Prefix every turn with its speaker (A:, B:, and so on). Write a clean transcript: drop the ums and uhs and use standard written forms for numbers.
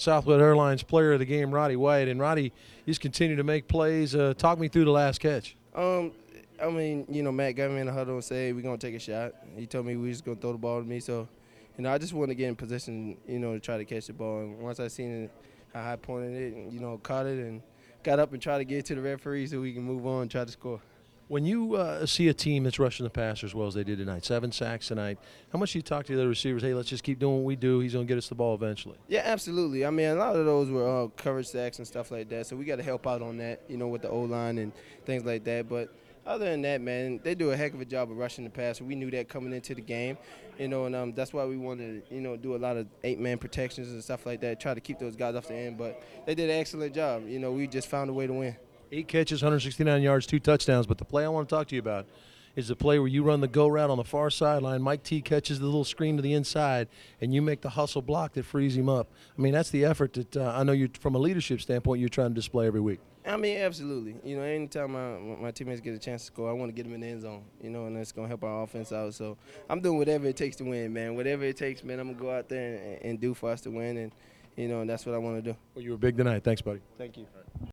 A: Southwest Airlines Player of the Game, Roddy White. And Roddy, he's continued to make plays. Talk me through the last catch.
B: I mean, Matt got me in the huddle and said, we're going to take a shot. He told me we was going to throw the ball to me. So, I just wanted to get in position, to try to catch the ball. And once I seen how I pointed it, and, caught it and got up and tried to get it to the referee so we can move on and try to score.
A: When you see a team that's rushing the passer as well as they did tonight, 7 sacks tonight, how much do you talk to the other receivers? Hey, let's just keep doing what we do. He's going to get us the ball eventually.
B: Yeah, absolutely. I mean, a lot of those were coverage sacks and stuff like that. So we got to help out on that, with the O-line and things like that. But other than that, man, they do a heck of a job of rushing the passer. We knew that coming into the game, and that's why we wanted to, do a lot of 8-man protections and stuff like that, try to keep those guys off the end. But they did an excellent job. We just found a way to win.
A: 8 catches, 169 yards, 2 touchdowns. But the play I want to talk to you about is the play where you run the go route on the far sideline. Mike T catches the little screen to the inside, and you make the hustle block that frees him up. I mean, that's the effort that I know you, from a leadership standpoint, you're trying to display every week.
B: I mean, absolutely. Anytime my teammates get a chance to score, I want to get them in the end zone, and that's going to help our offense out. So I'm doing whatever it takes to win, man. Whatever it takes, man, I'm going to go out there and do for us to win, and that's what I want to do.
A: Well, you were big tonight. Thanks, buddy.
B: Thank you.